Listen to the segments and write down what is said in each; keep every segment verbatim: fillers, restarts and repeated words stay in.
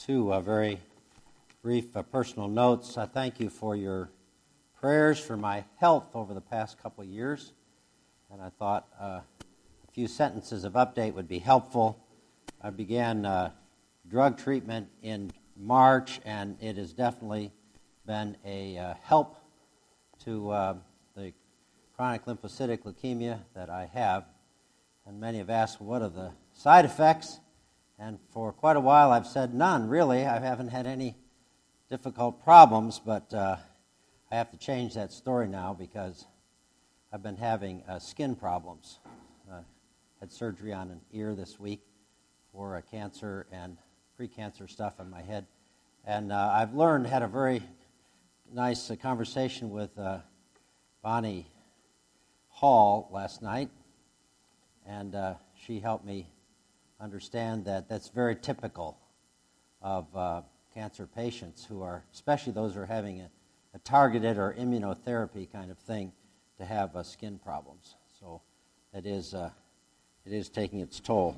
two uh, very brief uh, personal notes. I thank you for your prayers for my health over the past couple of years, and I thought uh, a few sentences of update would be helpful. I began uh, drug treatment in March, and it has definitely been a uh, help to uh, the chronic lymphocytic leukemia that I have. And many have asked, what are the side effects? And for quite a while I've said none, really. I haven't had any difficult problems, but uh, I have to change that story now because I've been having uh, skin problems. Uh, had surgery on an ear this week for a cancer and pre-cancer stuff in my head. And uh, I've learned, had a very nice uh, conversation with uh, Bonnie Hall last night, and uh, she helped me understand that that's very typical of uh, cancer patients who are, especially those who are having a, a targeted or immunotherapy kind of thing, to have uh, skin problems. So it is, uh, it is taking its toll.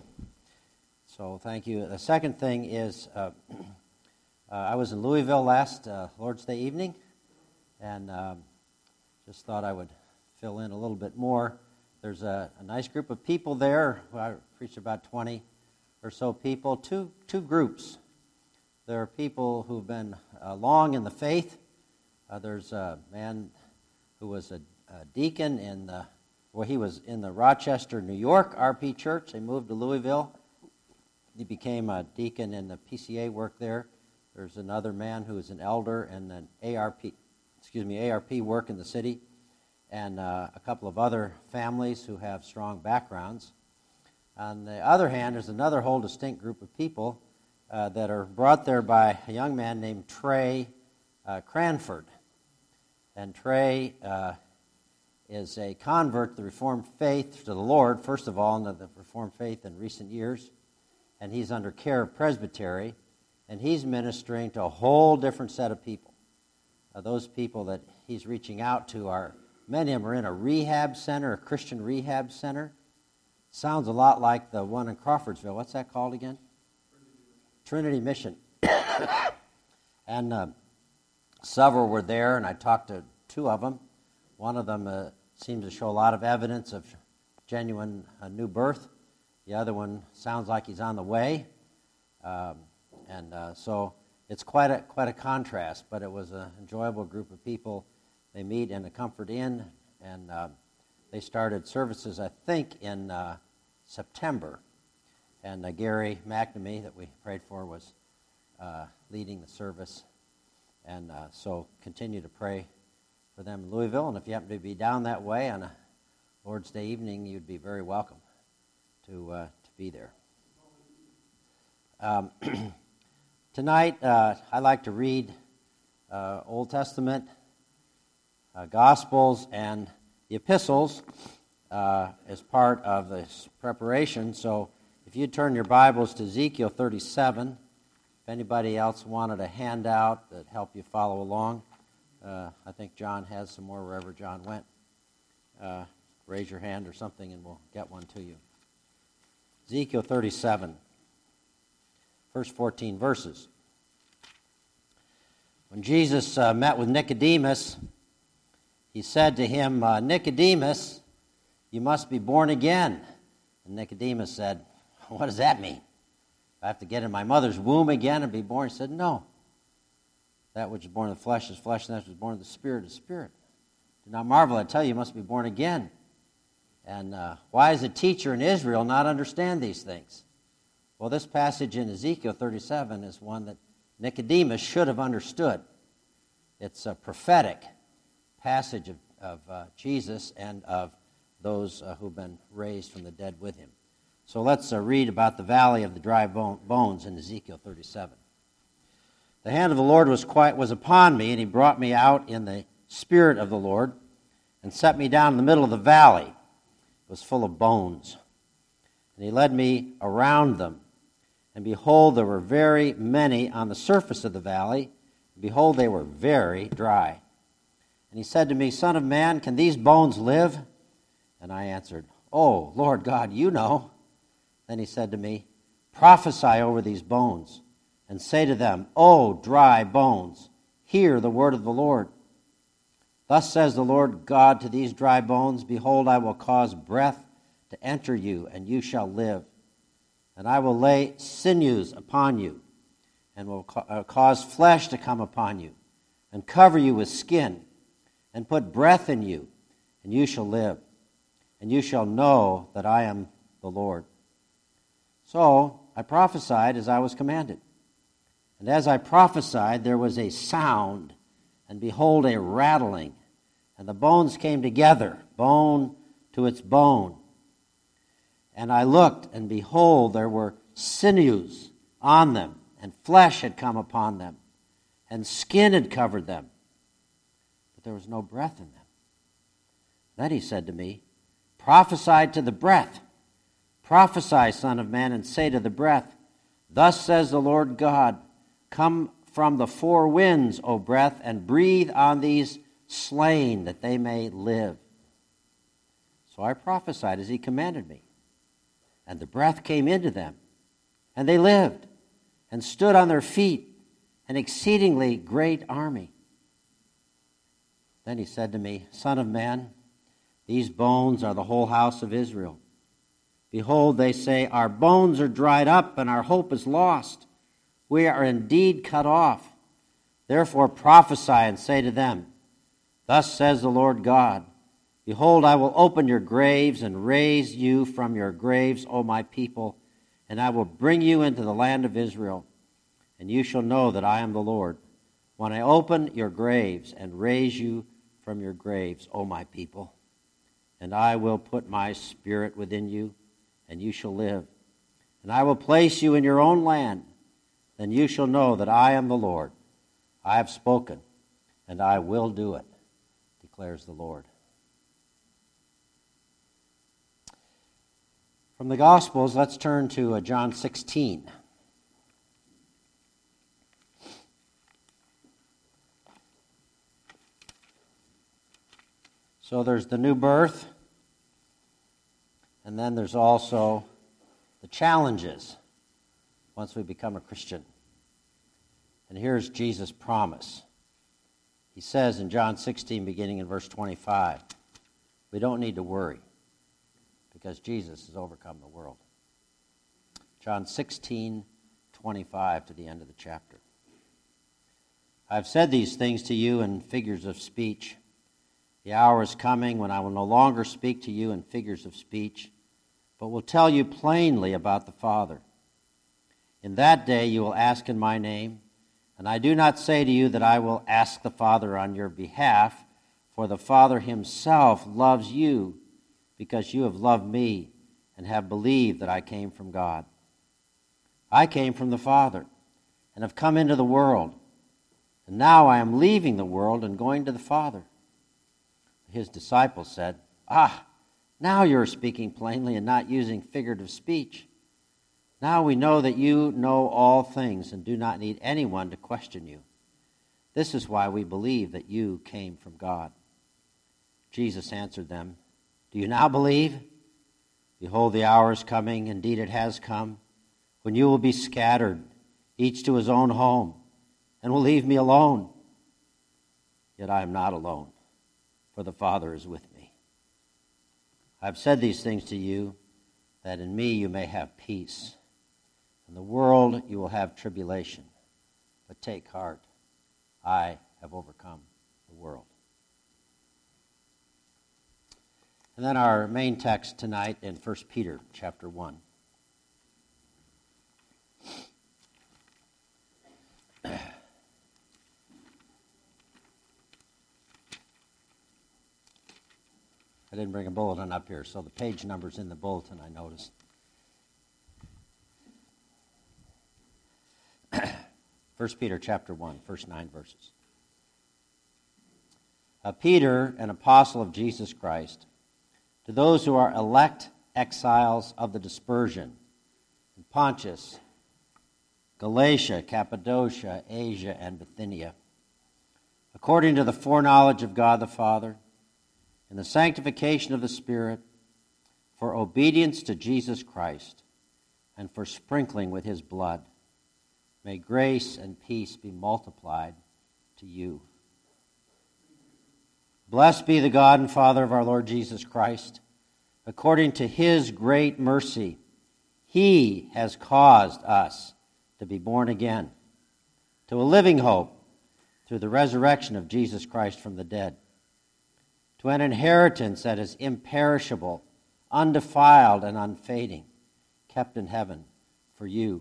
So thank you. The second thing is, uh, uh, I was in Louisville last uh, Lord's Day evening, and um, just thought I would fill in a little bit more. There's a, a nice group of people there. I preached about twenty or so people, two two groups. There are people who've been uh, long in the faith. Uh, there's a man who was a, a deacon in the, well, he was in the Rochester, New York R P Church. They moved to Louisville. He became a deacon in the P C A work there. There's another man who is an elder and an A R P, excuse me, A R P work in the city, and uh, a couple of other families who have strong backgrounds. On the other hand, there's another whole distinct group of people uh, that are brought there by a young man named Trey uh, Cranford. And Trey uh, is a convert to the Reformed faith, to the Lord, first of all, into the Reformed faith in recent years. And he's under care of Presbytery, and he's ministering to a whole different set of people. Uh, those people that he's reaching out to are, many of them are in a rehab center, a Christian rehab center. Sounds a lot like the one in Crawfordsville. What's that called again? Trinity Mission. and uh, several were there, and I talked to two of them. One of them uh, seems to show a lot of evidence of genuine uh, new birth. The other one sounds like he's on the way. Um, and uh, so it's quite a quite a contrast, but it was an enjoyable group of people. They meet in a Comfort Inn, and uh, they started services, I think, in uh, September. And uh, Gary McNamee, that we prayed for, was uh, leading the service. And uh, so continue to pray for them in Louisville. And if you happen to be down that way on a Lord's Day evening, you'd be very welcome to uh, to be there. Um, tonight, uh, I like to read uh, Old Testament, uh, Gospels, and the epistles uh, as part of this preparation. So if you turn your Bibles to Ezekiel thirty-seven, if anybody else wanted a handout that help you follow along, uh, I think John has some more wherever John went. Uh, raise your hand or something and we'll get one to you. Ezekiel thirty-seven, first fourteen verses. When Jesus uh, met with Nicodemus, he said to him, uh, Nicodemus, you must be born again. And Nicodemus said, what does that mean? I have to get in my mother's womb again and be born? He said, no. That which is born of the flesh is flesh, and that which is born of the spirit is spirit. Do not marvel, I tell you, you must be born again. And uh, why does a teacher in Israel not understand these things? Well, this passage in Ezekiel thirty-seven is one that Nicodemus should have understood. It's a prophetic passage of, of uh, Jesus and of those uh, who've been raised from the dead with him. So let's uh, read about the valley of the dry bone, bones in Ezekiel thirty-seven. The hand of the Lord was quite was upon me, and he brought me out in the spirit of the Lord and set me down in the middle of the valley. It was full of bones. And he led me around them. And behold, there were very many on the surface of the valley. And behold, they were very dry. And he said to me, Son of man, can these bones live? And I answered, Oh, Lord God, you know. Then he said to me, Prophesy over these bones, and say to them, O dry bones, hear the word of the Lord. Thus says the Lord God to these dry bones, Behold, I will cause breath to enter you, and you shall live. And I will lay sinews upon you, and will ca- uh, cause flesh to come upon you, and cover you with skin, and put breath in you, and you shall live. And you shall know that I am the Lord. So I prophesied as I was commanded. And as I prophesied, there was a sound, and behold, a rattling, and the bones came together, bone to its bone. And I looked, and behold, there were sinews on them, and flesh had come upon them, and skin had covered them, but there was no breath in them. Then he said to me, Prophesy to the breath. Prophesy, Son of Man, and say to the breath, Thus says the Lord God, Come from the four winds, O breath, and breathe on these slain, that they may live. So I prophesied as he commanded me. And the breath came into them, and they lived, and stood on their feet, an exceedingly great army. Then he said to me, Son of man, these bones are the whole house of Israel. Behold, they say, Our bones are dried up, and our hope is lost. We are indeed cut off. Therefore prophesy and say to them, Thus says the Lord God, Behold, I will open your graves and raise you from your graves, O my people, and I will bring you into the land of Israel, and you shall know that I am the Lord, when I open your graves and raise you from your graves, O my people. And I will put my spirit within you, and you shall live. And I will place you in your own land, then you shall know that I am the Lord. I have spoken, and I will do it, declares the Lord. From the Gospels, let's turn to uh, John sixteen. So there's the new birth, and then there's also the challenges once we become a Christian. And here's Jesus' promise. He says in John sixteen, beginning in verse twenty-five, we don't need to worry, because Jesus has overcome the world. John sixteen, twenty-five to the end of the chapter. I've said these things to you in figures of speech. The hour is coming when I will no longer speak to you in figures of speech, but will tell you plainly about the Father. In that day you will ask in my name, and I do not say to you that I will ask the Father on your behalf, for the Father himself loves you, because you have loved me and have believed that I came from God. I came from the Father and have come into the world, and now I am leaving the world and going to the Father. His disciples said, Ah, now you are speaking plainly and not using figurative speech. Now we know that you know all things and do not need anyone to question you. This is why we believe that you came from God. Jesus answered them, Do you now believe? Behold, the hour is coming, indeed it has come, when you will be scattered, each to his own home, and will leave me alone. Yet I am not alone, for the Father is with me. I have said these things to you, that in me you may have peace. In the world you will have tribulation, but take heart, I have overcome the world. And then our main text tonight in First Peter chapter one. I didn't bring a bulletin up here, so the page number's in the bulletin, I noticed. First Peter chapter one, first nine verses. Uh, Peter, an apostle of Jesus Christ, to those who are elect exiles of the dispersion in Pontus, Galatia, Cappadocia, Asia, and Bithynia, according to the foreknowledge of God the Father, in the sanctification of the Spirit, for obedience to Jesus Christ, and for sprinkling with his blood. May grace and peace be multiplied to you. Blessed be the God and Father of our Lord Jesus Christ. According to his great mercy, he has caused us to be born again to a living hope through the resurrection of Jesus Christ from the dead, to an inheritance that is imperishable, undefiled, and unfading, kept in heaven for you,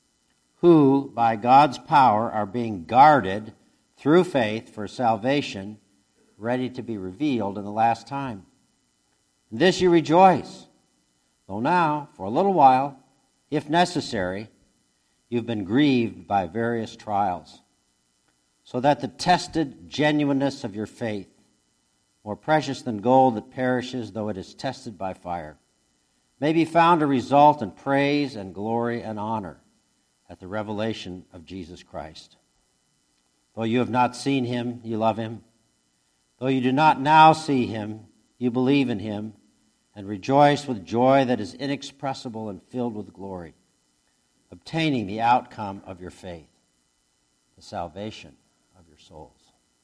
who by God's power are being guarded through faith for salvation, ready to be revealed in the last time. In this you rejoice, though now, for a little while, if necessary, you've been grieved by various trials, so that the tested genuineness of your faith, more precious than gold that perishes though it is tested by fire, may be found to result in praise and glory and honor at the revelation of Jesus Christ. Though you have not seen him, you love him. Though you do not now see him, you believe in him and rejoice with joy that is inexpressible and filled with glory, obtaining the outcome of your faith, the salvation of your souls.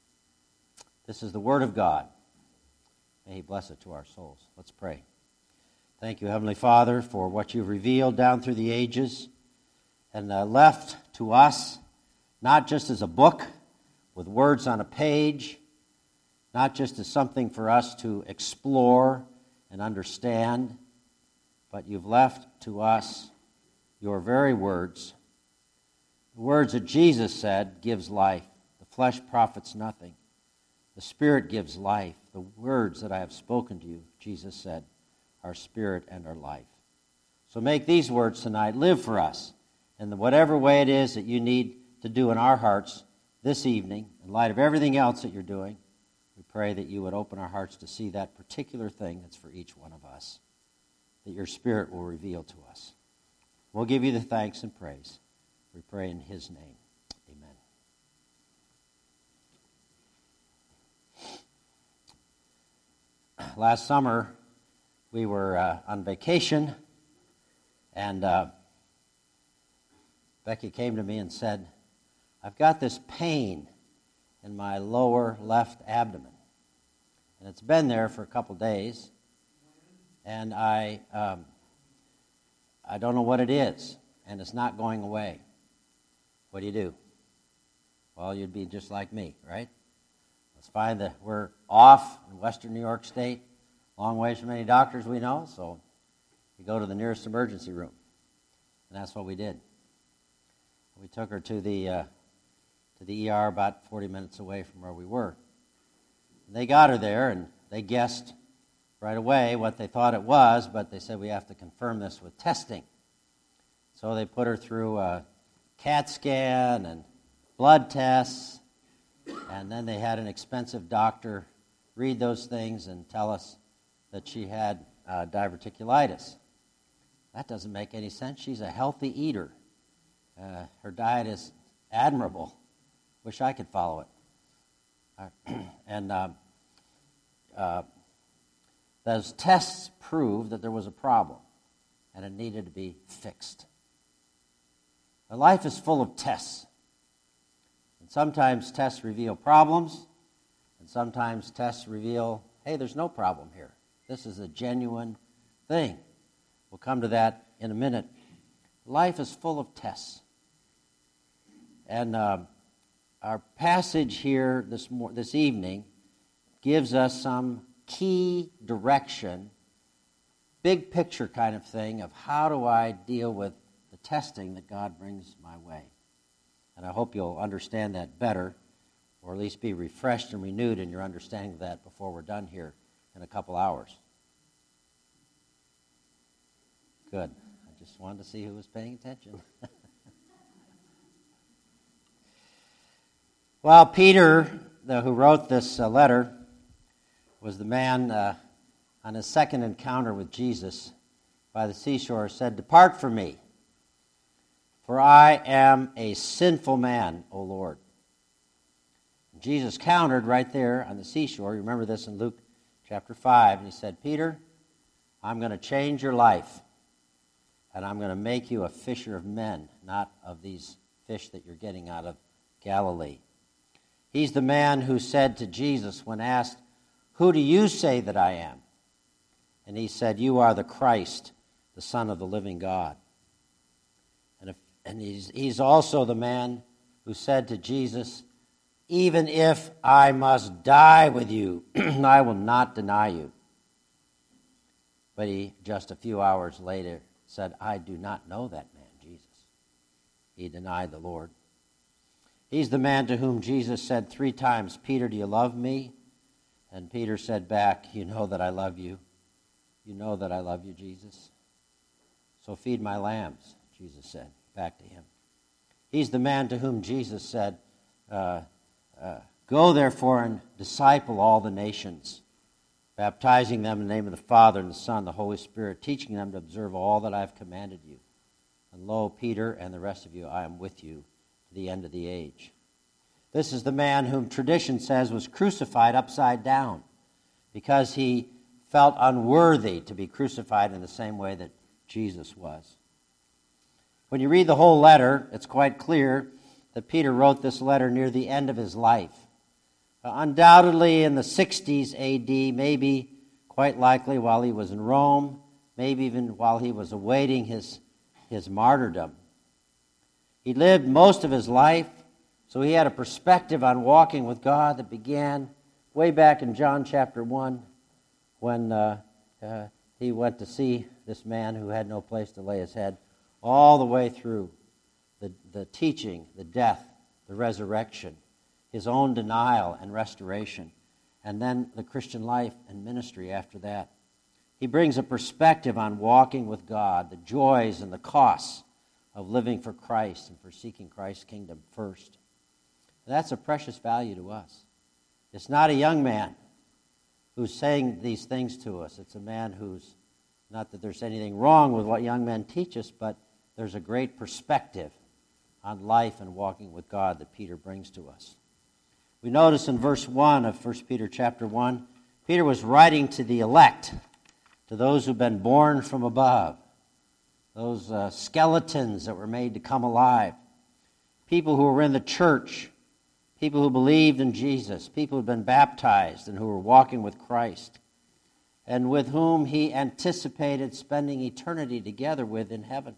This is the word of God. May he bless it to our souls. Let's pray. Thank you, Heavenly Father, for what you've revealed down through the ages and uh, left to us, not just as a book with words on a page, not just as something for us to explore and understand, but you've left to us your very words. The words that Jesus said gives life. The flesh profits nothing. The Spirit gives life. The words that I have spoken to you, Jesus said, are spirit and are life. So make these words tonight live for us in the whatever way it is that you need to do in our hearts this evening, in light of everything else that you're doing. We pray that you would open our hearts to see that particular thing that's for each one of us, that your Spirit will reveal to us. We'll give you the thanks and praise. We pray in his name. Amen. Last summer, we were uh, on vacation, and uh, Becky came to me and said, I've got this pain in my lower left abdomen. And it's been there for a couple days. And I um, I don't know what it is. And it's not going away. What do you do? Well, you'd be just like me, right? Let's find that we're off in western New York State, long ways from any doctors we know, so we go to the nearest emergency room. And that's what we did. We took her to the uh, to the E R about forty minutes away from where we were. They got her there, and they guessed right away what they thought it was, but they said we have to confirm this with testing. So they put her through a CAT scan and blood tests, and then they had an expensive doctor read those things and tell us that she had uh, diverticulitis. That doesn't make any sense. She's a healthy eater. Uh, her diet is admirable. Wish I could follow it. Uh, and uh, uh, those tests proved that there was a problem and it needed to be fixed. But life is full of tests. And sometimes tests reveal problems, and sometimes tests reveal, hey, there's no problem here. This is a genuine thing. We'll come to that in a minute. Life is full of tests. And uh, our passage here this mo- this evening gives us some key direction, big picture kind of thing of how do I deal with the testing that God brings my way. And I hope you'll understand that better, or at least be refreshed and renewed in your understanding of that before we're done here in a couple hours. Good. I just wanted to see who was paying attention. Well, Peter, the, who wrote this uh, letter, was the man uh, on his second encounter with Jesus by the seashore, said, "Depart from me, for I am a sinful man, O Lord." And Jesus countered right there on the seashore. You remember this in Luke chapter five. And he said, "Peter, I'm going to change your life, and I'm going to make you a fisher of men, not of these fish that you're getting out of Galilee. He's the man who said to Jesus when asked, "Who do you say that I am?" And he said, "You are the Christ, the Son of the living God." And, if, and he's, he's also the man who said to Jesus, "Even if I must die with you, I will not deny you." But he, just a few hours later, said, "I do not know that man, Jesus." He denied the Lord. He's the man to whom Jesus said three times, "Peter, do you love me?" And Peter said back, "You know that I love you. You know that I love you, Jesus. So feed my lambs," Jesus said back to him. He's the man to whom Jesus said, uh, uh, "Go therefore and disciple all the nations, baptizing them in the name of the Father and the Son and the Holy Spirit, teaching them to observe all that I have commanded you. And lo, Peter and the rest of you, I am with you to the end of the age." This is the man whom tradition says was crucified upside down because he felt unworthy to be crucified in the same way that Jesus was. When you read the whole letter, it's quite clear that Peter wrote this letter near the end of his life. Uh, undoubtedly in the sixties A D, maybe quite likely while he was in Rome, maybe even while he was awaiting his, his martyrdom. He lived most of his life, so he had a perspective on walking with God that began way back in John chapter one when uh, uh, he went to see this man who had no place to lay his head, all the way through the, the teaching, the death, the resurrection, his own denial and restoration, and then the Christian life and ministry after that. He brings a perspective on walking with God, the joys and the costs of living for Christ and for seeking Christ's kingdom first. And that's a precious value to us. It's not a young man who's saying these things to us. It's a man who's, not that there's anything wrong with what young men teach us, but there's a great perspective on life and walking with God that Peter brings to us. We notice in verse one of First Peter chapter one, Peter was writing to the elect, to those who've been born from above, those uh, skeletons that were made to come alive, people who were in the church, people who believed in Jesus, people who had been baptized and who were walking with Christ, and with whom he anticipated spending eternity together with in heaven.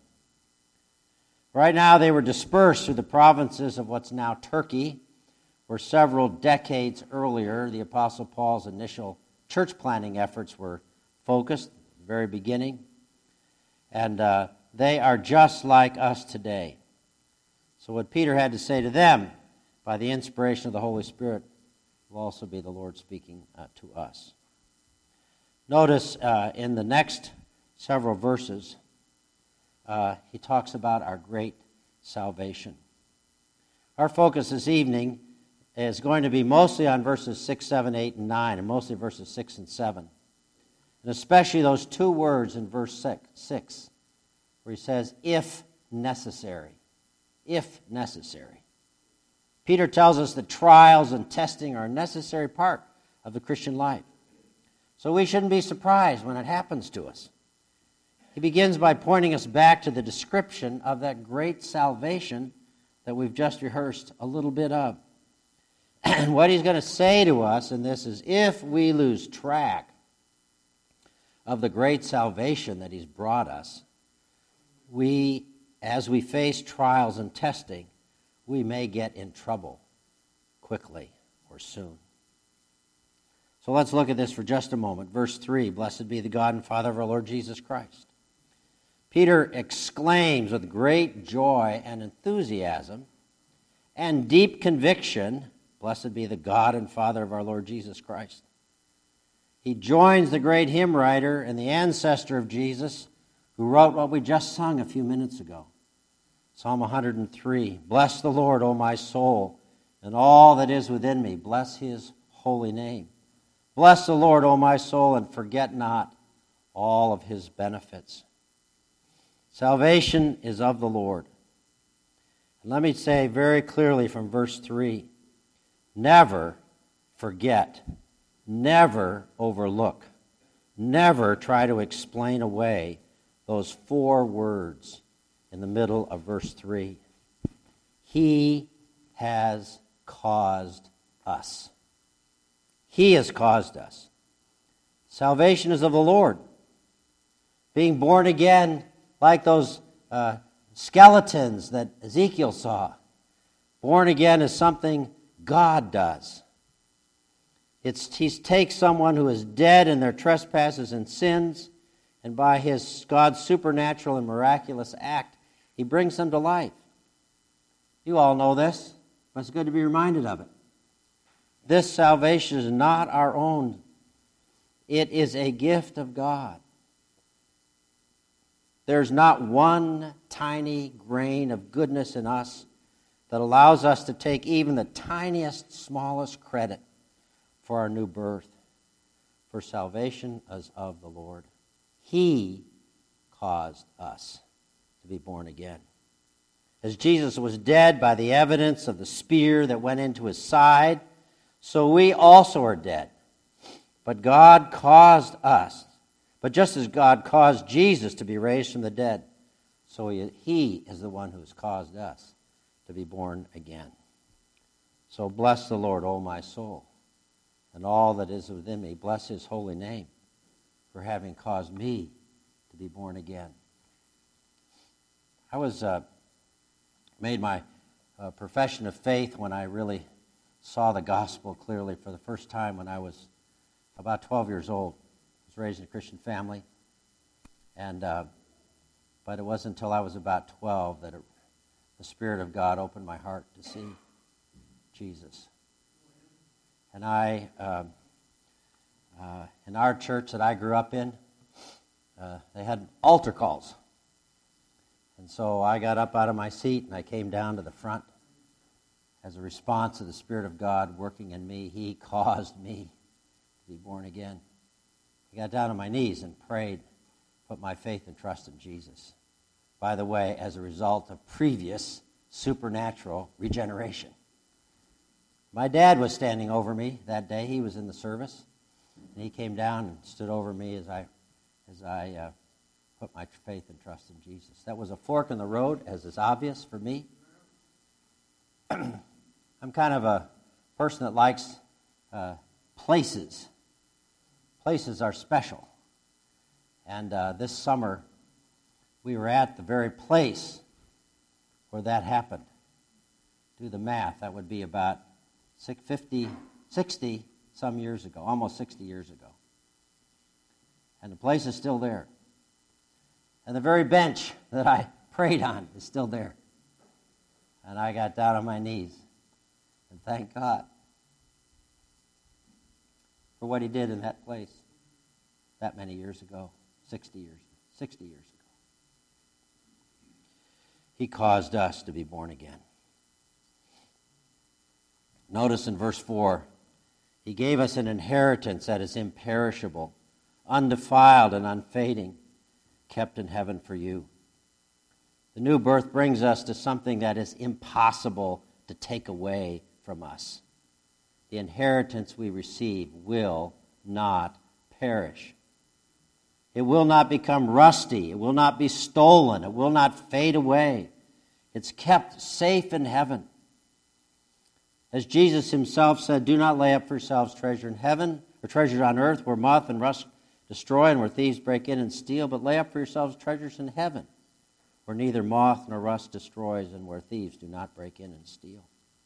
Right now they were dispersed through the provinces of what's now Turkey, where several decades earlier the Apostle Paul's initial church planting efforts were focused at the very beginning. And uh, they are just like us today. So what Peter had to say to them, by the inspiration of the Holy Spirit, will also be the Lord speaking uh, to us. Notice uh, in the next several verses, uh, he talks about our great salvation. Our focus this evening is going to be mostly on verses six, seven, eight, and nine, and mostly verses six and seven. And especially those two words in verse six, six, where he says, "if necessary." If necessary. Peter tells us that trials and testing are a necessary part of the Christian life. So we shouldn't be surprised when it happens to us. He begins by pointing us back to the description of that great salvation that we've just rehearsed a little bit of. And what he's going to say to us in this is, if we lose track of the great salvation that he's brought us, we, as we face trials and testing, we may get in trouble quickly or soon. So let's look at this for just a moment. Verse three, "Blessed be the God and Father of our Lord Jesus Christ." Peter exclaims with great joy and enthusiasm and deep conviction, "Blessed be the God and Father of our Lord Jesus Christ." He joins the great hymn writer and the ancestor of Jesus who wrote what we just sung a few minutes ago. Psalm one hundred three, "Bless the Lord, O my soul, and all that is within me. Bless his holy name. Bless the Lord, O my soul, and forget not all of his benefits." Salvation is of the Lord. And let me say very clearly from verse three, never forget, never overlook, never try to explain away those four words in the middle of verse three. He has caused us. He has caused us. Salvation is of the Lord. Being born again, like those uh, skeletons that Ezekiel saw. Born again is something God does. It's, he takes someone who is dead in their trespasses and sins, and by his God's supernatural and miraculous act, he brings them to life. You all know this, but it's good to be reminded of it. This salvation is not our own. It is a gift of God. There's not one tiny grain of goodness in us that allows us to take even the tiniest, smallest credit for our new birth. For salvation is of the Lord. He caused us to be born again. As Jesus was dead by the evidence of the spear that went into his side, so we also are dead. But God caused us, but just as God caused Jesus to be raised from the dead, so he, he is the one who has caused us to be born again. So bless the Lord, O my soul, and all that is within me. Bless his holy name for having caused me to be born again. I was uh, made my uh, profession of faith when I really saw the gospel clearly for the first time when I was about twelve years old. I was raised in a Christian family, and uh, but it wasn't until I was about twelve that it, the Spirit of God opened my heart to see Jesus. And I, uh, uh, in our church that I grew up in, uh, they had altar calls. And so I got up out of my seat and I came down to the front as a response to the Spirit of God working in me. He caused me to be born again. I got down on my knees and prayed, put my faith and trust in Jesus. By the way, as a result of previous supernatural regeneration. My dad was standing over me that day. He was in the service. And he came down and stood over me as I as I uh, put my faith and trust in Jesus. That was a fork in the road, as is obvious for me. I'm kind of a person that likes uh, places. Places are special. And uh, this summer, we were at the very place where that happened. Do the math. That would be about fifty, sixty some years ago, almost sixty years ago. And the place is still there. And the very bench that I prayed on is still there. And I got down on my knees and thanked God for what he did in that place that many years ago, sixty years, sixty years ago. He caused us to be born again. Notice in verse four, he gave us an inheritance that is imperishable, undefiled and unfading, kept in heaven for you. The new birth brings us to something that is impossible to take away from us. The inheritance we receive will not perish. It will not become rusty. It will not be stolen. It will not fade away. It's kept safe in heaven. As Jesus himself said, do not lay up for yourselves treasure in heaven, or treasure on earth where moth and rust destroy and where thieves break in and steal, but lay up for yourselves treasures in heaven, where neither moth nor rust destroys and where thieves do not break in and steal.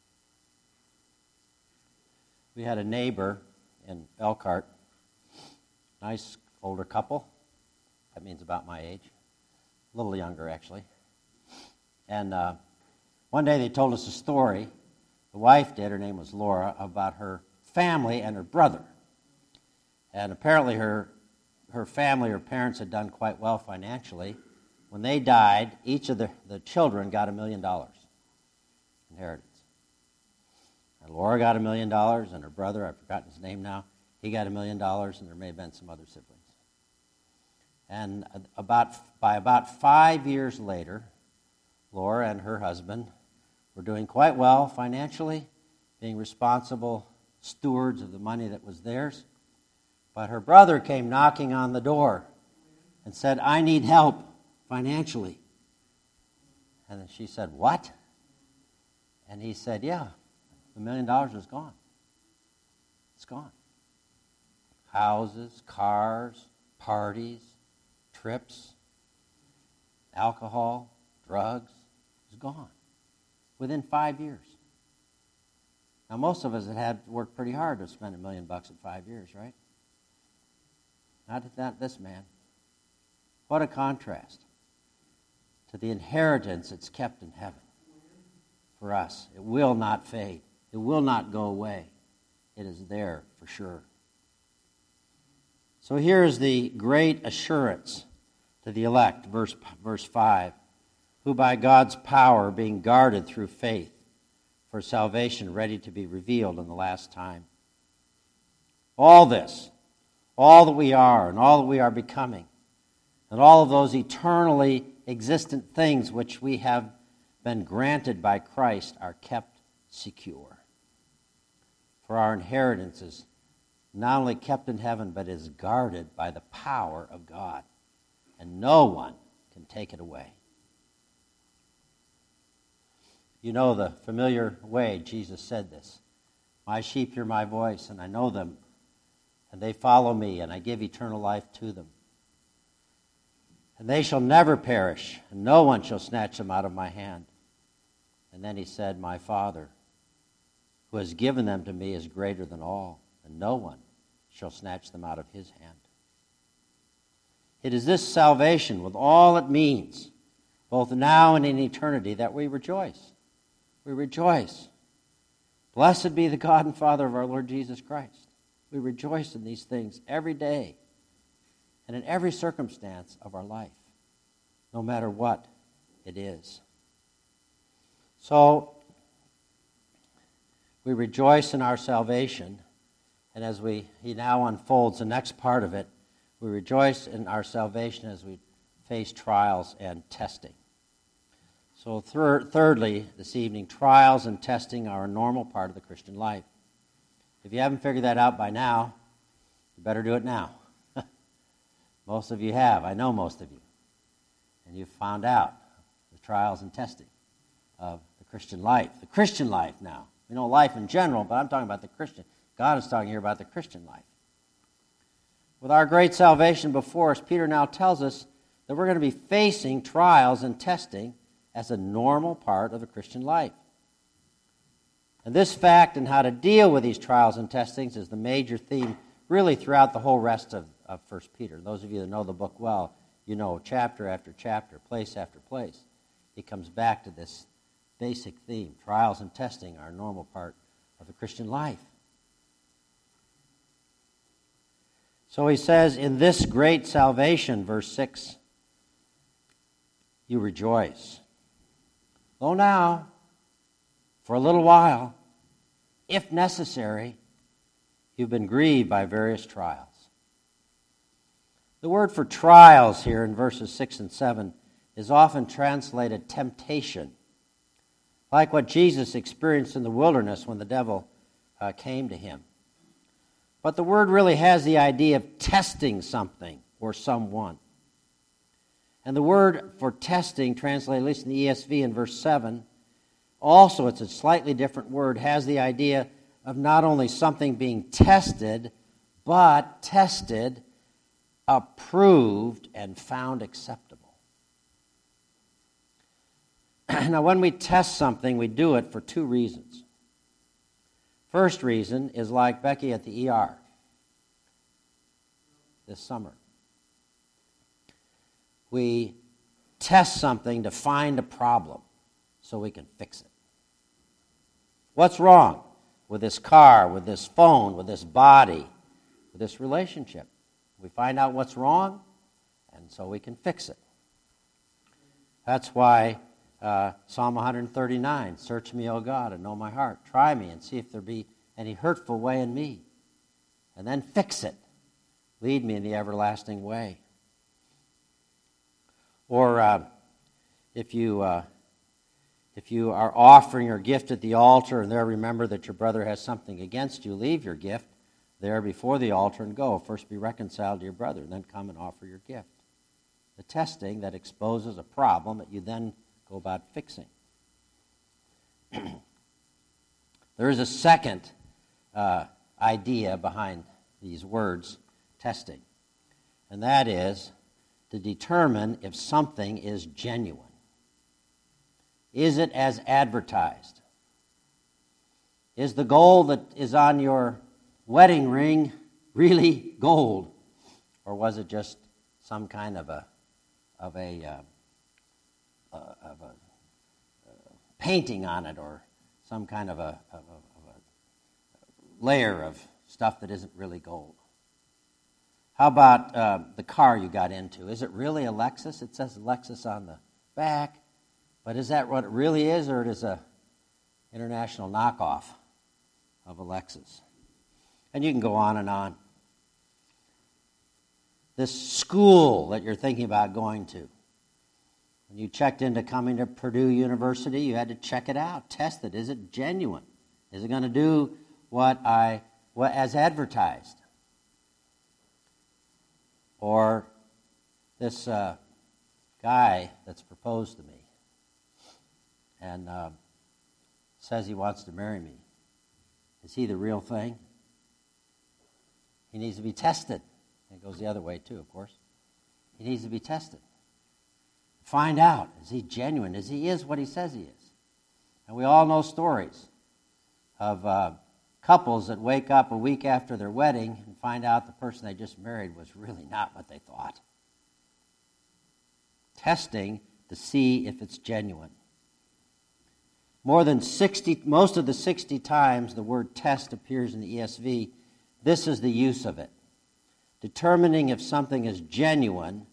We had a neighbor in Elkhart, nice older couple. That means about my age. A little younger, actually. And uh, one day they told us a story. The wife did, her name was Laura, about her family and her brother. And apparently her her family, her parents had done quite well financially. When they died, each of the, the children got a million dollars inheritance. And Laura got a million dollars, and her brother, I've forgotten his name now, he got a million dollars, and there may have been some other siblings. And about by about five years later, Laura and her husband were doing quite well financially, being responsible stewards of the money that was theirs. But her brother came knocking on the door and said, I need help financially. And then she said, what? And he said, yeah, the million dollars is gone. It's gone. Houses, cars, parties, trips, alcohol, drugs, is gone within five years. Now, most of us had had worked pretty hard to spend a million bucks in five years, right? Not, not this man. What a contrast to the inheritance that's kept in heaven for us. It will not fade. It will not go away. It is there for sure. So here's the great assurance to the elect, verse, verse five, who by God's power being guarded through faith for salvation ready to be revealed in the last time. All this, all that we are and all that we are becoming, and all of those eternally existent things which we have been granted by Christ are kept secure. For our inheritance is not only kept in heaven, but is guarded by the power of God. And no one can take it away. You know the familiar way Jesus said this. My sheep hear my voice, and I know them, and they follow me, and I give eternal life to them. And they shall never perish, and no one shall snatch them out of my hand. And then he said, my Father, who has given them to me, is greater than all, and no one shall snatch them out of his hand. It is this salvation, with all it means, both now and in eternity, that we rejoice. We rejoice. Blessed be the God and Father of our Lord Jesus Christ. We rejoice in these things every day and in every circumstance of our life, no matter what it is. So, we rejoice in our salvation, and as we he now unfolds the next part of it, we rejoice in our salvation as we face trials and testing. So thir- thirdly, this evening, trials and testing are a normal part of the Christian life. If you haven't figured that out by now, you better do it now. Most of you have. I know most of you. And you've found out the trials and testing of the Christian life. The Christian life now. We know life in general, but I'm talking about the Christian. God is talking here about the Christian life. With our great salvation before us, Peter now tells us that we're going to be facing trials and testing as a normal part of the Christian life. And this fact and how to deal with these trials and testings is the major theme really throughout the whole rest of, of First Peter. Those of you that know the book well, you know chapter after chapter, place after place, he comes back to this basic theme. Trials and testing are a normal part of the Christian life. So he says, in this great salvation, verse six, you rejoice. Though now, for a little while, if necessary, you've been grieved by various trials. The word for trials here in verses six and seven is often translated temptation, like what Jesus experienced in the wilderness when the devil uh, came to him. But the word really has the idea of testing something or someone. And the word for testing, translated at least in the E S V in verse seven, also it's a slightly different word, has the idea of not only something being tested, but tested, approved, and found acceptable. Now, when we test something, we do it for two reasons. First reason is like Becky at the E R this summer. We test something to find a problem so we can fix it. What's wrong with this car, with this phone, with this body, with this relationship? We find out what's wrong, and so we can fix it. That's why uh, Psalm one thirty-nine, search me, O God, and know my heart. Try me and see if there be any hurtful way in me, and then fix it. Lead me in the everlasting way. Or uh, if you uh, if you are offering your gift at the altar and there remember that your brother has something against you, leave your gift there before the altar and go. First be reconciled to your brother, and then come and offer your gift. The testing that exposes a problem that you then go about fixing. There is a second uh, idea behind these words, testing, and that is to determine if something is genuine. Is it as advertised? Is the gold that is on your wedding ring really gold, or was it just some kind of a of a uh, uh, of a uh, painting on it, or some kind of a, of a, of a layer of stuff that isn't really gold? How about uh, the car you got into? Is it really a Lexus? It says Lexus on the back, but is that what it really is, or it is a international knockoff of a Lexus? And you can go on and on. This school that you're thinking about going to, when you checked into coming to Purdue University, you had to check it out, test it. Is it genuine? Is it going to do what I what as advertised? Or this uh, guy that's proposed to me and uh, says he wants to marry me. Is he the real thing? He needs to be tested. It goes the other way too, of course. He needs to be tested. Find out, is he genuine? Is he is what he says he is? And we all know stories of uh, couples that wake up a week after their wedding and find out the person they just married was really not what they thought. Testing to see if it's genuine. More than sixty, most of the sixty times the word test appears in the E S V, this is the use of it. Determining if something is genuine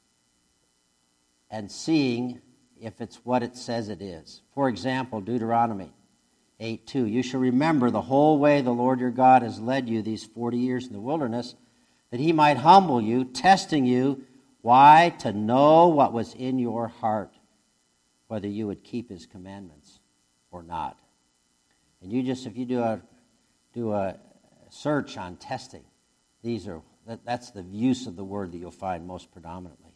and seeing if it's what it says it is. For example, Deuteronomy eight two, you shall remember the whole way the Lord your God has led you these forty years in the wilderness, that he might humble you, testing you. Why? To know what was in your heart, whether you would keep his commandments or not. And you just, if you do a do a search on testing, these are that, that's the use of the word that you'll find most predominantly.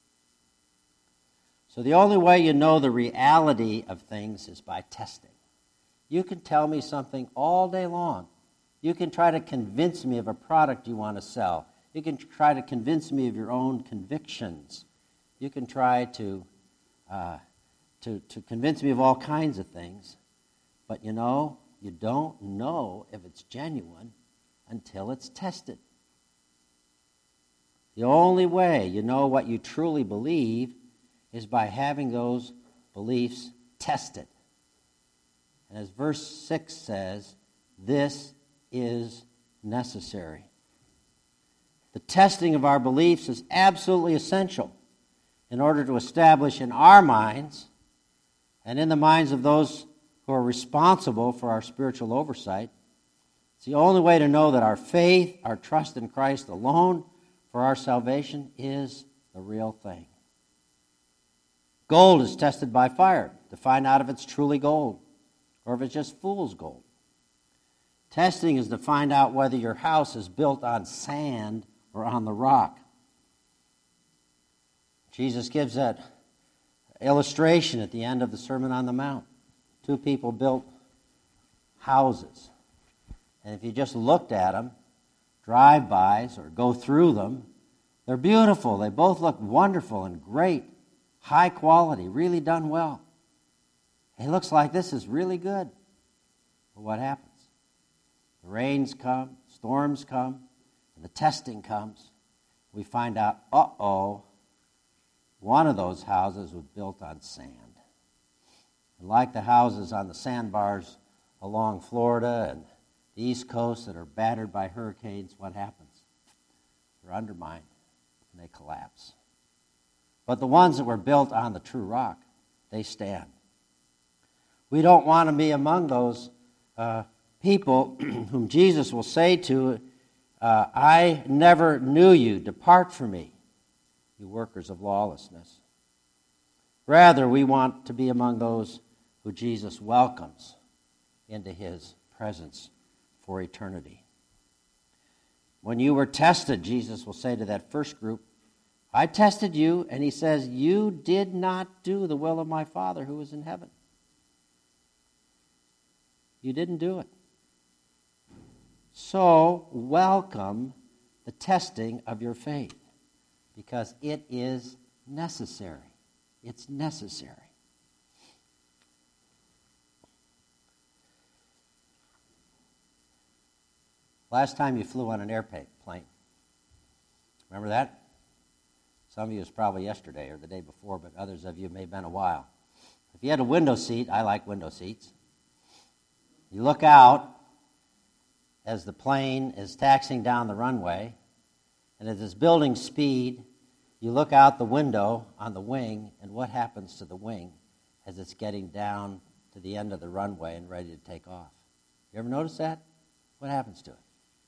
So the only way you know the reality of things is by testing. You can tell me something all day long. You can try to convince me of a product you want to sell. You can try to convince me of your own convictions. You can try to, uh, to, to convince me of all kinds of things. But you know, you don't know if it's genuine until it's tested. The only way you know what you truly believe is by having those beliefs tested. And as verse six says, this is necessary. The testing of our beliefs is absolutely essential in order to establish in our minds and in the minds of those who are responsible for our spiritual oversight. It's the only way to know that our faith, our trust in Christ alone for our salvation is the real thing. Gold is tested by fire to find out if it's truly gold or if it's just fool's gold. Testing is to find out whether your house is built on sand or on the rock. Jesus gives that illustration at the end of the Sermon on the Mount. Two people built houses. And if you just looked at them, drive-bys or go through them, they're beautiful. They both look wonderful and great, high quality, really done well. It looks like this is really good. But what happens? The rains come, storms come, and the testing comes. We find out, uh-oh, one of those houses was built on sand. And like the houses on the sandbars along Florida and the East Coast that are battered by hurricanes, what happens? They're undermined and they collapse. But the ones that were built on the true rock, they stand. We don't want to be among those uh, people whom Jesus will say to, uh, I never knew you, depart from me, you workers of lawlessness. Rather, we want to be among those who Jesus welcomes into his presence for eternity. When you were tested, Jesus will say to that first group, I tested you, and he says, you did not do the will of my Father who is in heaven. You didn't do it. So welcome the testing of your faith, because it is necessary. It's necessary. Last time you flew on an airplane, remember that? Some of you, it was probably yesterday or the day before, but others of you may have been a while. If you had a window seat, I like window seats. You look out as the plane is taxiing down the runway, and as it's building speed, you look out the window on the wing, and what happens to the wing as it's getting down to the end of the runway and ready to take off? You ever notice that? What happens to it?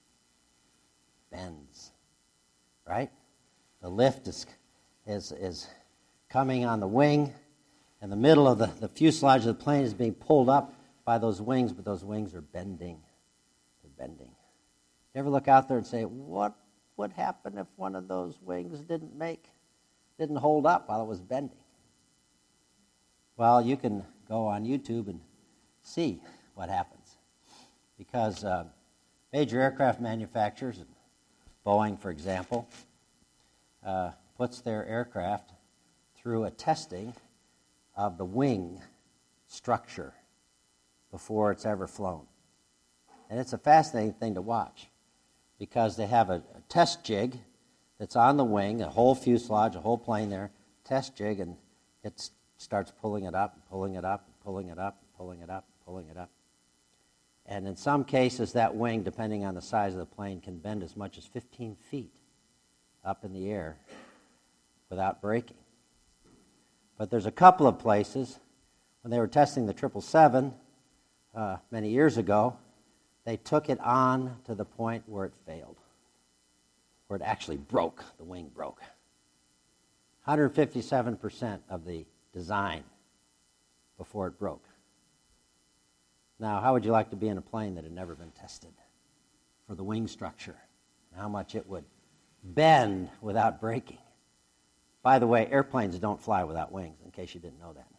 Bends, right? The lift is, is, is coming on the wing, and the middle of the, the fuselage of the plane is being pulled up by those wings, but those wings are bending. They're bending. You ever look out there and say, what would happen if one of those wings didn't make, didn't hold up while it was bending? Well, you can go on YouTube and see what happens, because uh, major aircraft manufacturers, Boeing, for example, uh, puts their aircraft through a testing of the wing structure before it's ever flown. And it's a fascinating thing to watch, because they have a, a test jig that's on the wing, a whole fuselage, a whole plane there, test jig, and it starts pulling it up, and pulling it up, and pulling it up, and pulling it up, and pulling it up. And in some cases, that wing, depending on the size of the plane, can bend as much as fifteen feet up in the air without breaking. But there's a couple of places, when they were testing the triple seven uh, many years ago, they took it on to the point where it failed, where it actually broke, the wing broke. one hundred fifty-seven percent of the design before it broke. Now, how would you like to be in a plane that had never been tested for the wing structure, and how much it would bend without breaking? By the way, airplanes don't fly without wings, in case you didn't know that.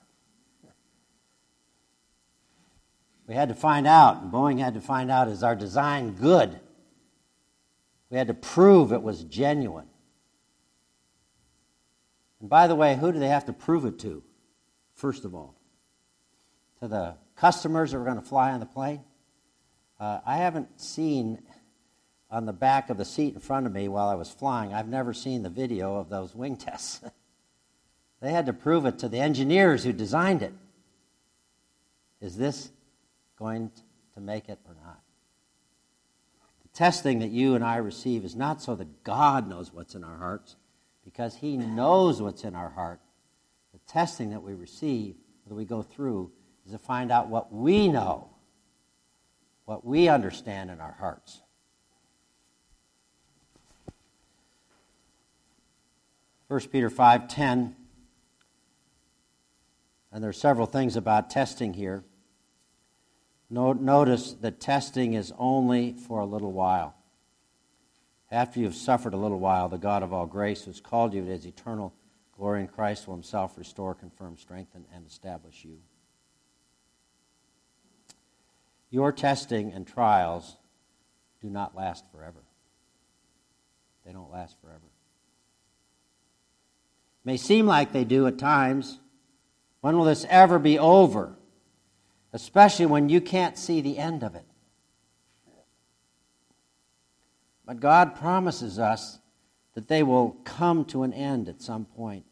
We had to find out, and Boeing had to find out, is our design good? We had to prove it was genuine. And by the way, who do they have to prove it to, first of all? To the customers that were going to fly on the plane? Uh, I haven't seen on the back of the seat in front of me while I was flying, I've never seen the video of those wing tests. They had to prove it to the engineers who designed it. Is this going to make it or not? The testing that you and I receive is not so that God knows what's in our hearts, because He knows what's in our heart. The testing that we receive, that we go through, is to find out what we know, what we understand in our hearts. First Peter five ten, and there are several things about testing here. Notice that testing is only for a little while. After you've suffered a little while, the God of all grace, who has called you to His eternal glory in Christ, will Himself restore, confirm, strengthen, and establish you. Your testing and trials do not last forever. They don't last forever. It may seem like they do at times. When will this ever be over? Especially when you can't see the end of it. But God promises us that they will come to an end at some point.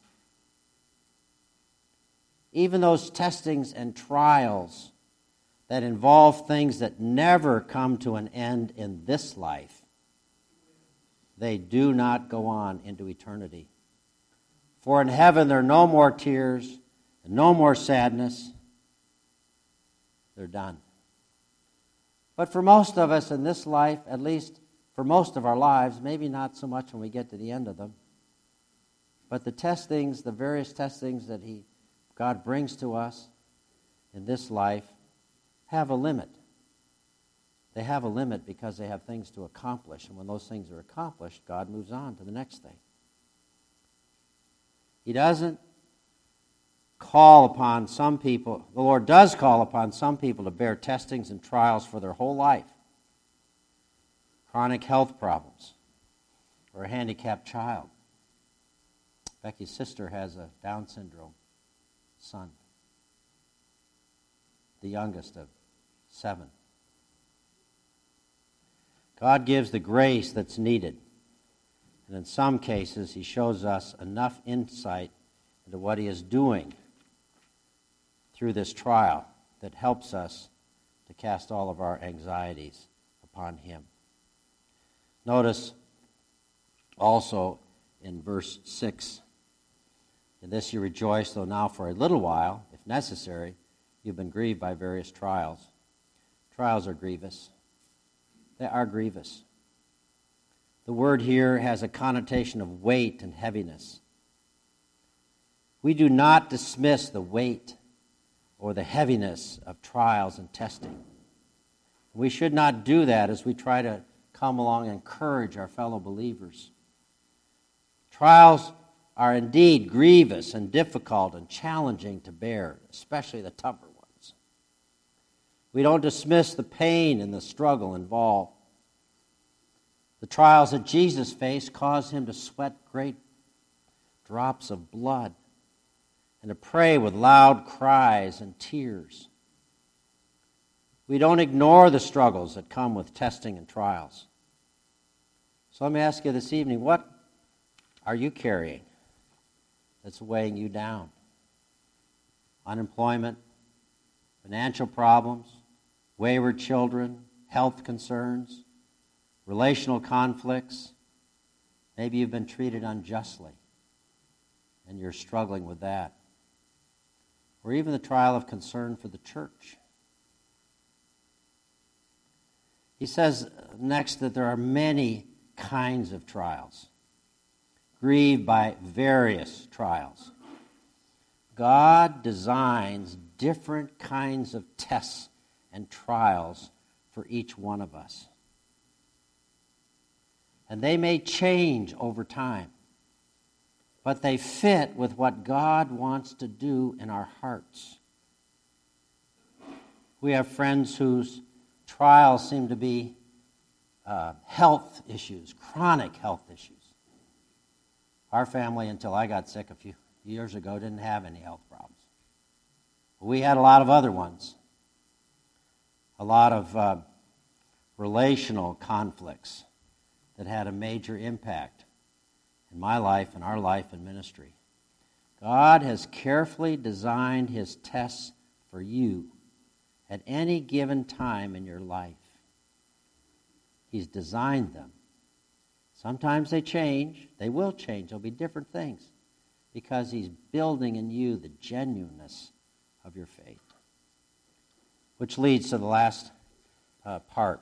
Even those testings and trials that involve things that never come to an end in this life, they do not go on into eternity. For in heaven there are no more tears and no more sadness. They're done. But for most of us in this life, at least for most of our lives, maybe not so much when we get to the end of them, but the testings, the various testings that He, God brings to us in this life have a limit. They have a limit because they have things to accomplish. And when those things are accomplished, God moves on to the next thing. He doesn't call upon some people, the Lord does call upon some people to bear testings and trials for their whole life. Chronic health problems, or a handicapped child. Becky's sister has a Down syndrome son, the youngest of seven. God gives the grace that's needed, and in some cases he shows us enough insight into what he is doing through this trial that helps us to cast all of our anxieties upon him. Notice also in verse six, in this you rejoice, though now for a little while, if necessary, you've been grieved by various trials. Trials are grievous. They are grievous. The word here has a connotation of weight and heaviness. We do not dismiss the weight or the heaviness of trials and testing. We should not do that as we try to come along and encourage our fellow believers. Trials are indeed grievous and difficult and challenging to bear, especially the tougher ones. We don't dismiss the pain and the struggle involved. The trials that Jesus faced caused him to sweat great drops of blood and to pray with loud cries and tears. We don't ignore the struggles that come with testing and trials. So let me ask you this evening, what are you carrying that's weighing you down? Unemployment, financial problems, wayward children, health concerns, relational conflicts. Maybe you've been treated unjustly and you're struggling with that. Or even the trial of concern for the church. He says next that there are many kinds of trials, grieved by various trials. God designs different kinds of tests and trials for each one of us. And they may change over time, but they fit with what God wants to do in our hearts. We have friends whose trials seem to be uh, health issues, chronic health issues. Our family, until I got sick a few years ago, didn't have any health problems. We had a lot of other ones. A lot of uh, relational conflicts that had a major impact in my life and our life and ministry. God has carefully designed his tests for you at any given time in your life. He's designed them. Sometimes they change. They will change. There'll be different things because he's building in you the genuineness of your faith. Which leads to the last uh, part.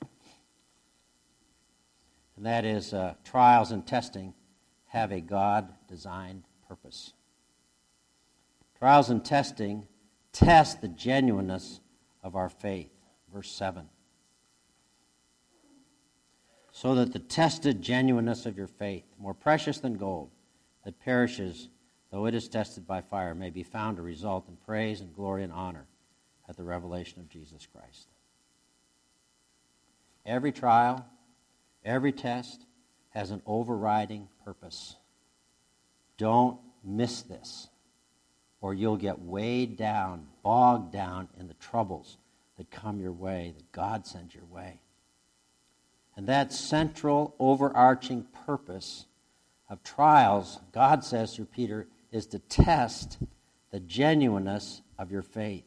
And that is uh, trials and testing have a God-designed purpose. Trials and testing test the genuineness of our faith. Verse seven. So that the tested genuineness of your faith, more precious than gold, that perishes, though it is tested by fire, may be found to result in praise and glory and honor at the revelation of Jesus Christ. Every trial, every test has an overriding purpose. Don't miss this, or you'll get weighed down, bogged down in the troubles that come your way, that God sends your way. And that central, overarching purpose of trials, God says through Peter, is to test the genuineness of your faith.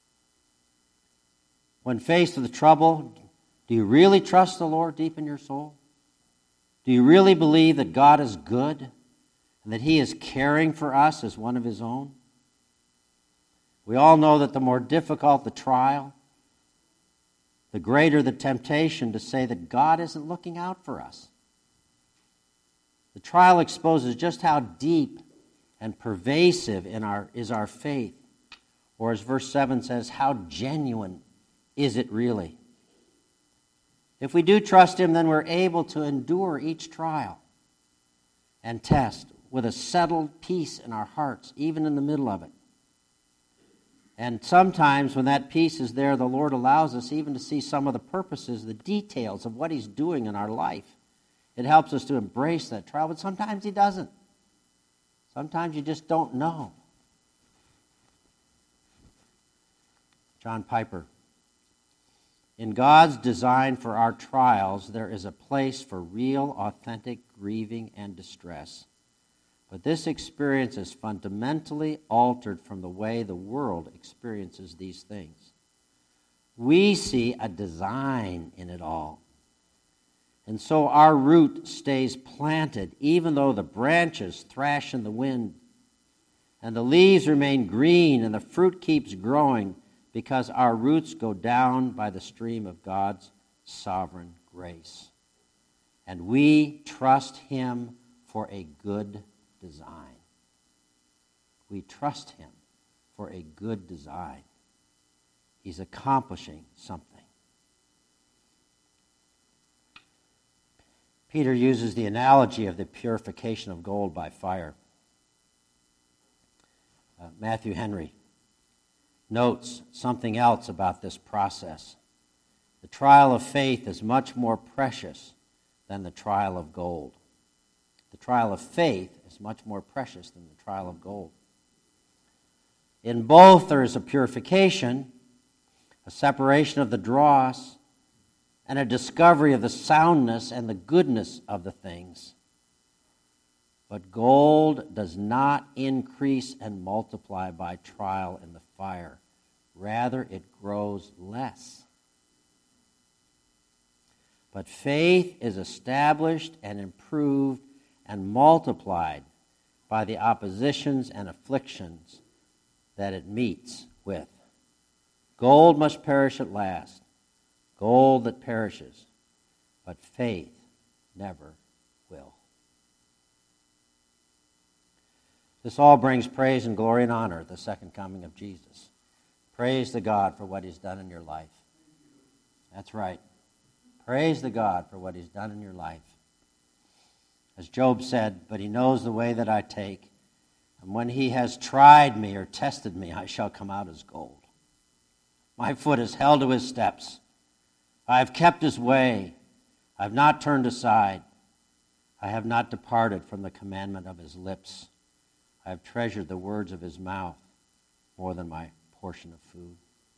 When faced with trouble, do you really trust the Lord deep in your soul? Do you really believe that God is good and that he is caring for us as one of his own? We all know that the more difficult the trial, the greater the temptation to say that God isn't looking out for us. The trial exposes just how deep and pervasive in our, is our faith. Or as verse seven says, how genuine is it really? If we do trust him, then we're able to endure each trial and test with a settled peace in our hearts, even in the middle of it. And sometimes when that peace is there, the Lord allows us even to see some of the purposes, the details of what he's doing in our life. It helps us to embrace that trial, but sometimes he doesn't. Sometimes you just don't know. John Piper. In God's design for our trials, there is a place for real, authentic grieving and distress. But this experience is fundamentally altered from the way the world experiences these things. We see a design in it all. And so our root stays planted, even though the branches thrash in the wind, and the leaves remain green, and the fruit keeps growing, because our roots go down by the stream of God's sovereign grace. And we trust him for a good design. We trust him for a good design. He's accomplishing something. Peter uses the analogy of the purification of gold by fire. Uh, Matthew Henry notes something else about this process. The trial of faith is much more precious than the trial of gold. The trial of faith is much more precious than the trial of gold. In both there is a purification, a separation of the dross, and a discovery of the soundness and the goodness of the things. But gold does not increase and multiply by trial in the fire. Rather, it grows less. But faith is established and improved and multiplied by the oppositions and afflictions that it meets with. Gold must perish at last, gold that perishes, but faith never will. This all brings praise and glory and honor at the second coming of Jesus. Praise the God for what he's done in your life. That's right. Praise the God for what he's done in your life. As Job said, but he knows the way that I take, and when he has tried me or tested me, I shall come out as gold. My foot is held to his steps. I have kept his way. I have not turned aside. I have not departed from the commandment of his lips. I have treasured the words of his mouth more than my portion of food.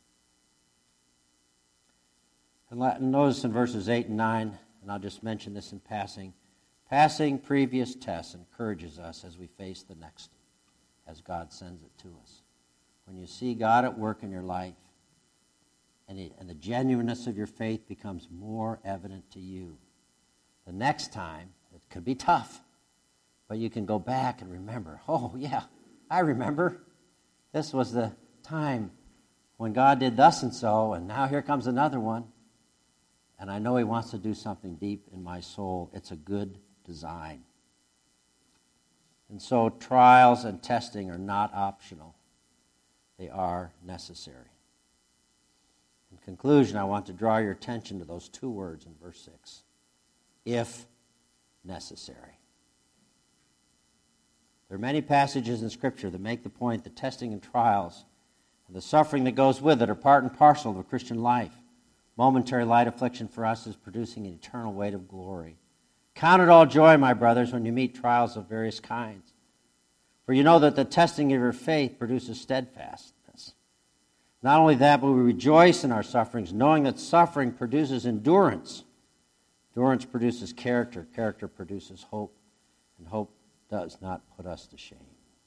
And notice in verses eight and nine, and I'll just mention this in passing, passing previous tests encourages us as we face the next, as God sends it to us. When you see God at work in your life, and, it, and the genuineness of your faith becomes more evident to you, the next time, it could be tough, but you can go back and remember, oh yeah, I remember. This was the time when God did thus and so, and now here comes another one. And I know he wants to do something deep in my soul. It's a good design. And so trials and testing are not optional. They are necessary. In conclusion, I want to draw your attention to those two words in verse six. If necessary. There are many passages in Scripture that make the point that testing and trials and the suffering that goes with it are part and parcel of a Christian life. Momentary light affliction for us is producing an eternal weight of glory. Count it all joy, my brothers, when you meet trials of various kinds. For you know that the testing of your faith produces steadfastness. Not only that, but we rejoice in our sufferings, knowing that suffering produces endurance. Endurance produces character. Character produces hope. And hope does not put us to shame.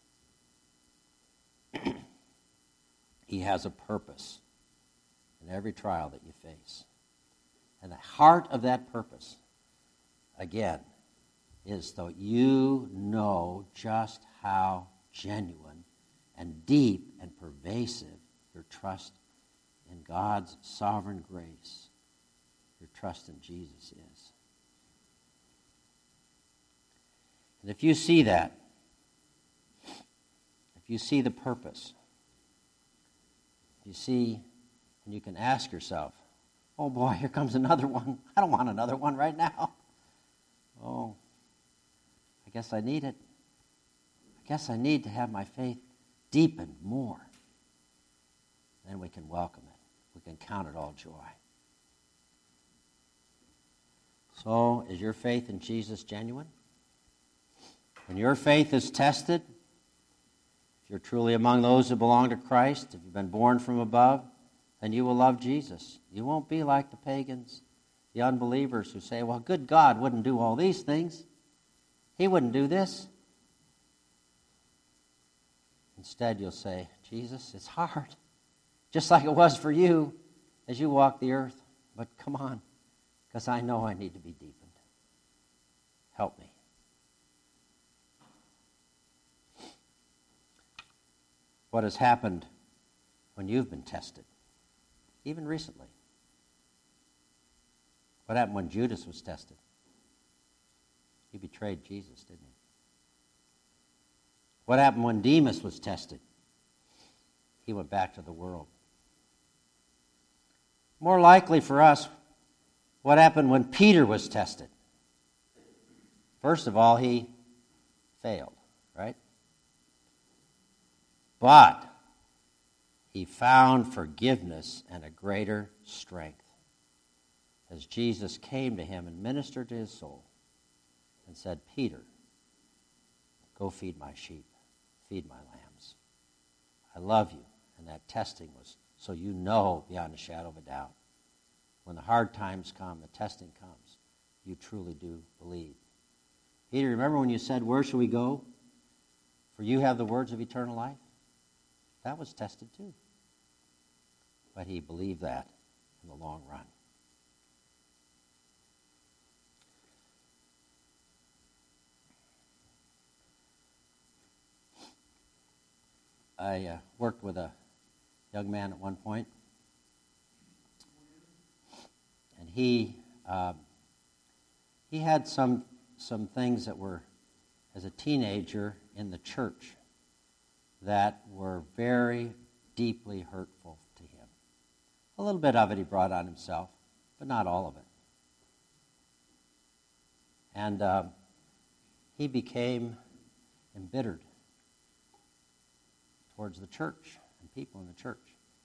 He has a purpose in every trial that you face. And the heart of that purpose, again, is that you know just how genuine and deep and pervasive your trust in God's sovereign grace, your trust in Jesus is. And if you see that, if you see the purpose, if you see, and you can ask yourself, oh boy, here comes another one. I don't want another one right now. Oh, I guess I need it. I guess I need to have my faith deepened more. then we can welcome it. We can count it all joy. So, is your faith in Jesus genuine? When your faith is tested, if you're truly among those who belong to Christ, if you've been born from above, then you will love Jesus. You won't be like the pagans, the unbelievers who say, well, good God wouldn't do all these things. He wouldn't do this. Instead, you'll say, Jesus, it's hard, just like it was for you as you walk the earth. But come on, because I know I need to be deepened. Help me. What has happened when you've been tested, even recently? What happened when Judas was tested? He betrayed Jesus, didn't he? What happened when Demas was tested? He went back to the world. More likely for us, what happened when Peter was tested? First of all, he failed, right? But he found forgiveness and a greater strength as Jesus came to him and ministered to his soul and said, Peter, go feed my sheep, feed my lambs. I love you. And that testing was so you know beyond a shadow of a doubt. When the hard times come, the testing comes, you truly do believe. Peter, remember when you said, where shall we go? For you have the words of eternal life? That was tested too. But he believed that in the long run. I uh, worked with a young man at one point, and he uh, he had some some things that were, as a teenager in the church, that were very deeply hurtful to him. A little bit of it he brought on himself, but not all of it. And uh, he became embittered towards the church and people in the church.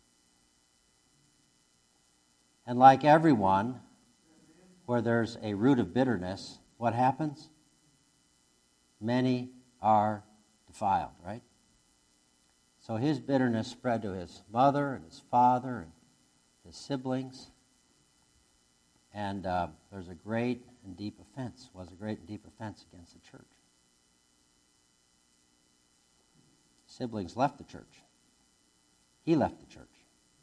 And like everyone, where there's a root of bitterness, what happens? Many are defiled, right? So his bitterness spread to his mother and his father and his siblings. And uh, there's a great and deep offense, was a great and deep offense against the church. Siblings left the church. He left the church.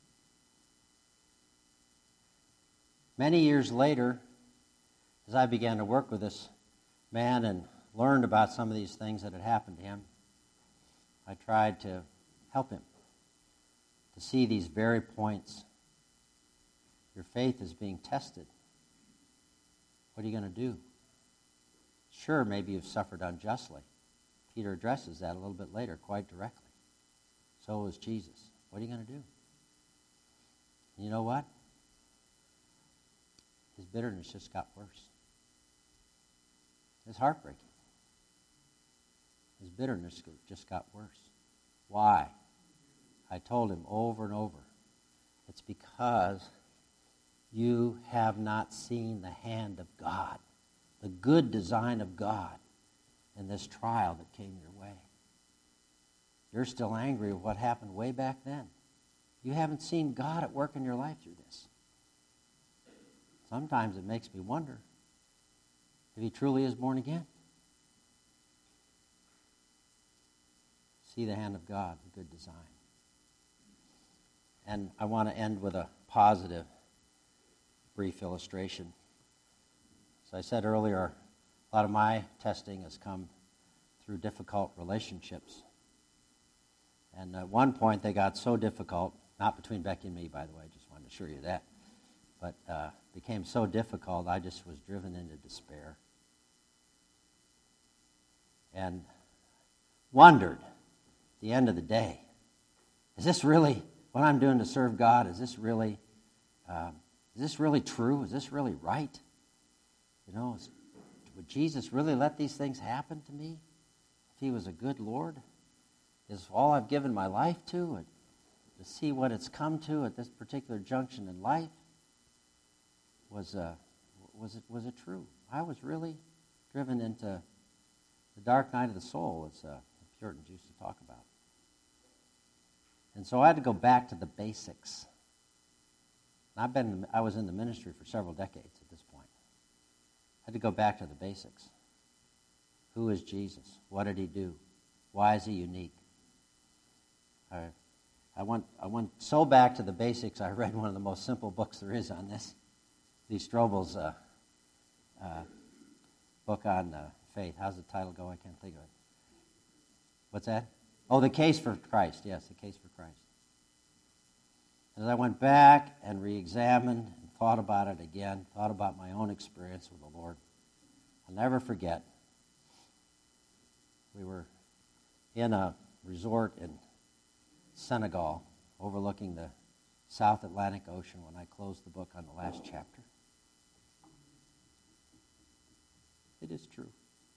Many years later, as I began to work with this man and learned about some of these things that had happened to him, I tried to help him to see these very points. Your faith is being tested. What are you going to do? Sure, maybe you've suffered unjustly. Peter addresses that a little bit later quite directly. So is Jesus. What are you going to do? And you know what? His bitterness just got worse. It's heartbreaking. His bitterness just got worse. Why? I told him over and over, it's because you have not seen the hand of God, the good design of God in this trial that came your way. You're still angry with what happened way back then. You haven't seen God at work in your life through this. Sometimes it makes me wonder if he truly is born again. See the hand of God, the good design. And I want to end with a positive, brief illustration. As I said earlier, a lot of my testing has come through difficult relationships. And at one point, they got so difficult, not between Becky and me, by the way, I just wanted to assure you that, but uh, became so difficult, I just was driven into despair. And wondered, at the end of the day, is this really what I'm doing to serve God? Is this really, uh, is this really true? Is this really right? You know, is, would Jesus really let these things happen to me if he was a good Lord? Is all I've given my life to? And to see what it's come to at this particular junction in life, was uh, was it was it true? I was really driven into the dark night of the soul, as uh, the Puritans used to talk about. And so I had to go back to the basics. And I've been I was in the ministry for several decades at this point. I had to go back to the basics. Who is Jesus? What did he do? Why is he unique? I, I went I went so back to the basics. I read one of the most simple books there is on this, Lee Strobel's uh, uh, book on uh, faith. How's the title go? I can't think of it. What's that? Oh, The Case for Christ. Yes, The Case for Christ. As I went back and re-examined and thought about it again, thought about my own experience with the Lord, I'll never forget. We were in a resort in Senegal overlooking the South Atlantic Ocean when I closed the book on the last chapter. It is true.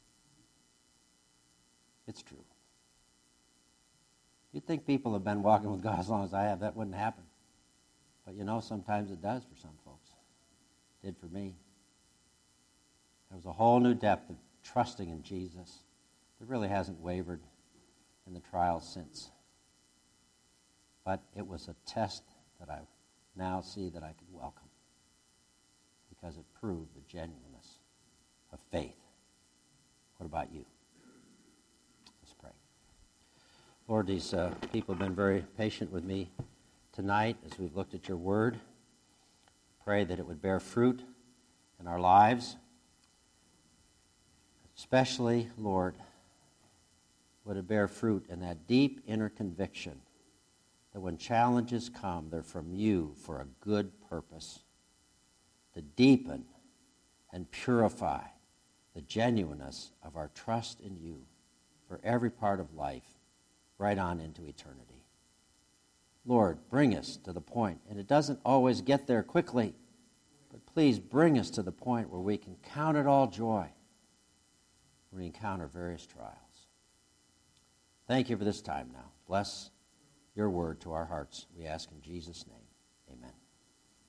It's true. You'd think people have been walking with God as long as I have. That wouldn't happen. But you know, sometimes it does for some folks. It did for me. There was a whole new depth of trusting in Jesus that really hasn't wavered in the trials since. But it was a test that I now see that I could welcome because it proved the genuineness of faith. What about you? Let's pray. Lord, these uh, people have been very patient with me tonight as we've looked at your word. Pray that it would bear fruit in our lives. Especially, Lord, would it bear fruit in that deep inner conviction that when challenges come, they're from you for a good purpose, to deepen and purify the genuineness of our trust in you for every part of life, right on into eternity. Lord, bring us to the point, and it doesn't always get there quickly, but please bring us to the point where we can count it all joy when we encounter various trials. Thank you for this time now. Bless your word to our hearts, we ask in Jesus' name. Amen.